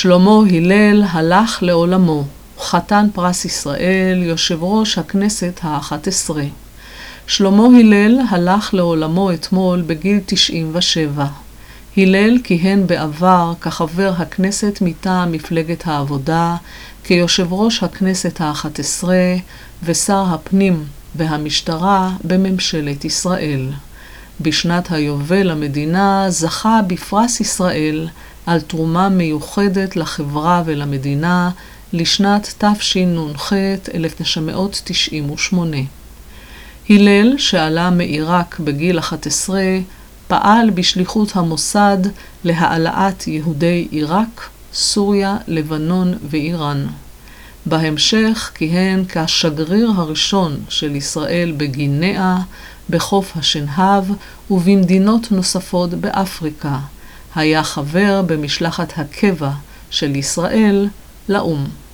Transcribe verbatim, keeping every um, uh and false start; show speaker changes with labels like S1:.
S1: שלמה הלל הלך לעולמו, חתן פרס ישראל, יושב ראש הכנסת האחת עשרה. שלמה הלל הלך לעולמו אתמול בגיל תשעים ושבע. הלל כיהן בעבר כחבר הכנסת מטעם מפלגת העבודה, כיושב ראש הכנסת האחת עשרה ושר הפנים והמשטרה בממשלת ישראל. בשנת היובל למדינה זכה בפרס ישראל על תרומה מיוחדת לחברה ולמדינה לשנת תשנ"ח אלף תשע מאות תשעים ושמונה. הלל, שעלה מעיראק בגיל אחת עשרה, פעל בשליחות המוסד להעלאת יהודי עיראק, סוריה, לבנון ואיראן. בהמשך כיהן כשגריר הראשון של ישראל בגינאה, בחוף השנהב ובמדינות נוספות באפריקה. היה חבר במשלחת הקבע של ישראל לאו"ם.